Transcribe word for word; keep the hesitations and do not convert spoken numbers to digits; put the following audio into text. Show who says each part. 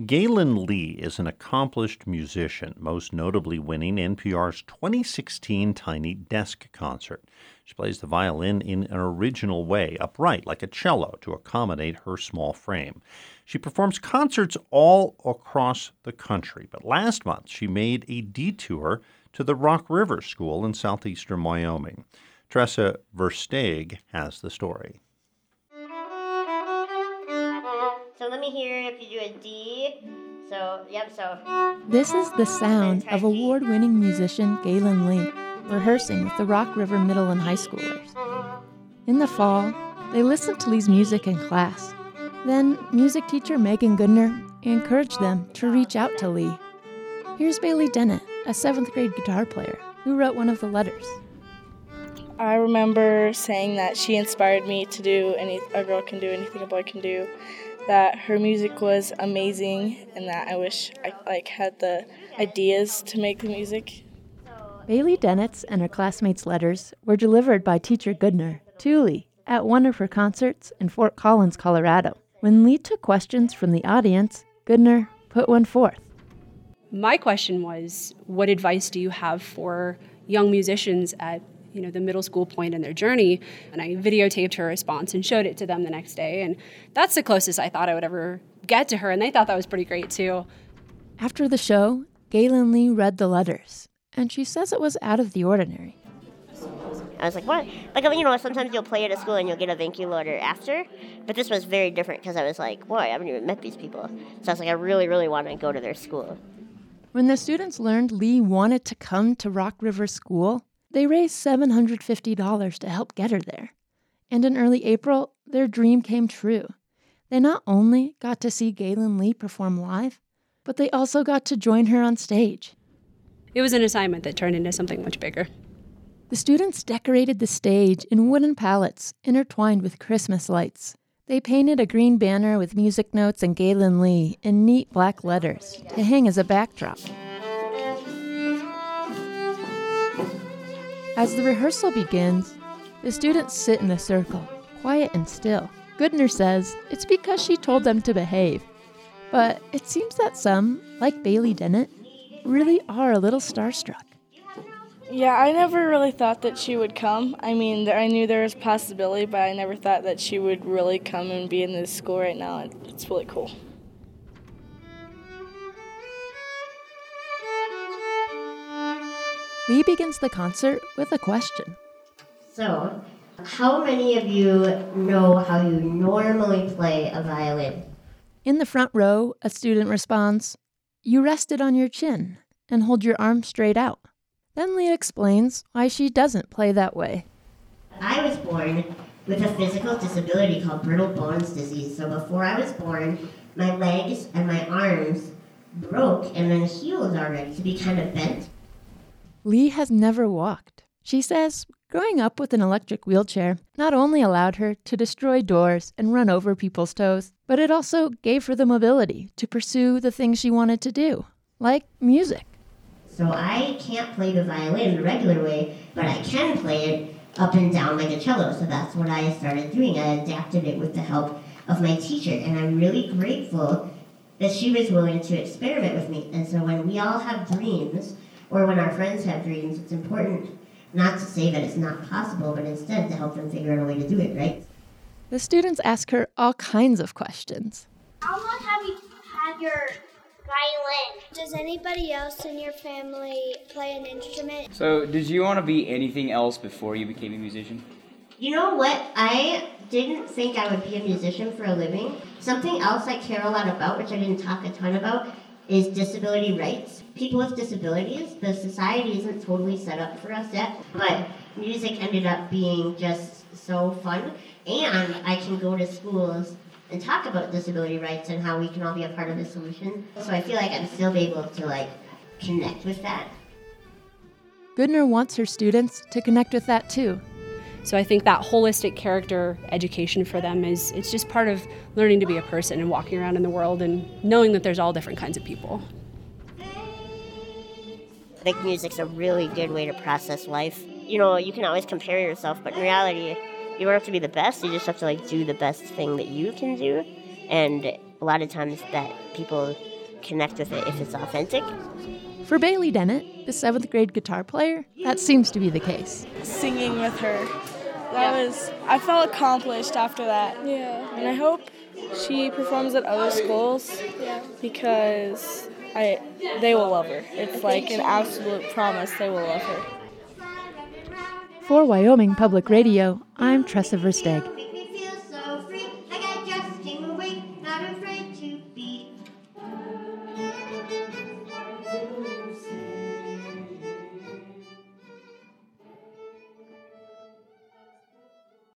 Speaker 1: Galen Lee is an accomplished musician, most notably winning N P R's twenty sixteen Tiny Desk concert. She plays the violin in an original way, upright like a cello, to accommodate her small frame. She performs concerts all across the country, but last month she made a detour to the Rock River School in southeastern Wyoming. Tressa Versteeg has the story.
Speaker 2: So let me hear if you do a D. So, yep, so.
Speaker 3: This is the sound of award-winning musician Galen Lee rehearsing with the Rock River Middle and High Schoolers. In the fall, they listened to Lee's music in class. Then, music teacher Megan Goodner encouraged them to reach out to Lee. Here's Bailey Dennett, a seventh grade guitar player, who wrote one of the letters.
Speaker 4: I remember saying that she inspired me to do any a girl can do anything a boy can do, that her music was amazing, and that I wish I like had the ideas to make the music.
Speaker 3: Bailey Dennett's and her classmates' letters were delivered by teacher Goodner to Lee at one of her concerts in Fort Collins, Colorado. When Lee took questions from the audience, Goodner put one forth.
Speaker 5: My question was, what advice do you have for young musicians at you know, the middle school point in their journey? And I videotaped her response and showed it to them the next day. And that's the closest I thought I would ever get to her. And they thought that was pretty great, too.
Speaker 3: After the show, Galen Lee read the letters, and she says it was out of the ordinary.
Speaker 2: I was like, what? Like, you know, sometimes you'll play at a school and you'll get a thank you letter after. But this was very different because I was like, boy, I haven't even met these people. So I was like, I really, really want to go to their school.
Speaker 3: When the students learned Lee wanted to come to Rock River School, they raised seven hundred fifty dollars to help get her there. And in early April, their dream came true. They not only got to see Galen Lee perform live, but they also got to join her on stage.
Speaker 5: It was an assignment that turned into something much bigger.
Speaker 3: The students decorated the stage in wooden pallets intertwined with Christmas lights. They painted a green banner with music notes and Galen Lee in neat black letters to hang as a backdrop. As the rehearsal begins, the students sit in a circle, quiet and still. Goodner says it's because she told them to behave. But it seems that some, like Bailey Dennett, really are a little starstruck.
Speaker 4: Yeah, I never really thought that she would come. I mean, I knew there was a possibility, but I never thought that she would really come and be in this school right now. It's really cool.
Speaker 3: Lee begins the concert with a question.
Speaker 2: So, how many of you know how you normally play a violin?
Speaker 3: In the front row, a student responds, "You rest it on your chin and hold your arm straight out." Then Lee explains why she doesn't play that way.
Speaker 2: I was born with a physical disability called brittle bones disease. So before I was born, my legs and my arms broke and then healed already to be kind of bent.
Speaker 3: Lee has never walked. She says growing up with an electric wheelchair not only allowed her to destroy doors and run over people's toes, but it also gave her the mobility to pursue the things she wanted to do, like music.
Speaker 2: So I can't play the violin the regular way, but I can play it up and down like a cello. So that's what I started doing. I adapted it with the help of my teacher, and I'm really grateful that she was willing to experiment with me. And so when we all have dreams, or when our friends have dreams, it's important not to say that it's not possible, but instead to help them figure out a way to do it, right?
Speaker 3: The students ask her all kinds of questions.
Speaker 6: How long have you had your violin? Does anybody else in your family play an instrument?
Speaker 7: So, did you want to be anything else before you became a musician?
Speaker 2: You know what? I didn't think I would be a musician for a living. Something else I care a lot about, which I didn't talk a ton about, is disability rights. People with disabilities, the society isn't totally set up for us yet, but music ended up being just so fun. And I can go to schools and talk about disability rights and how we can all be a part of the solution. So I feel like I'm still able to like connect with that.
Speaker 3: Goodner wants her students to connect with that too.
Speaker 5: So I think that holistic character education for them is, it's just part of learning to be a person and walking around in the world and knowing that there's all different kinds of people.
Speaker 2: I think music's a really good way to process life. You know, you can always compare yourself, but in reality, you don't have to be the best, you just have to like do the best thing that you can do. And a lot of times that people connect with it if it's authentic.
Speaker 3: For Bailey Dennett, the seventh grade guitar player, that seems to be the case.
Speaker 4: Singing with her. That yeah. was, I felt accomplished after that. Yeah. And I hope she performs at other schools yeah. because I, they will love her. It's like an absolute promise they will love her.
Speaker 3: For Wyoming Public Radio, I'm Tressa Versteg.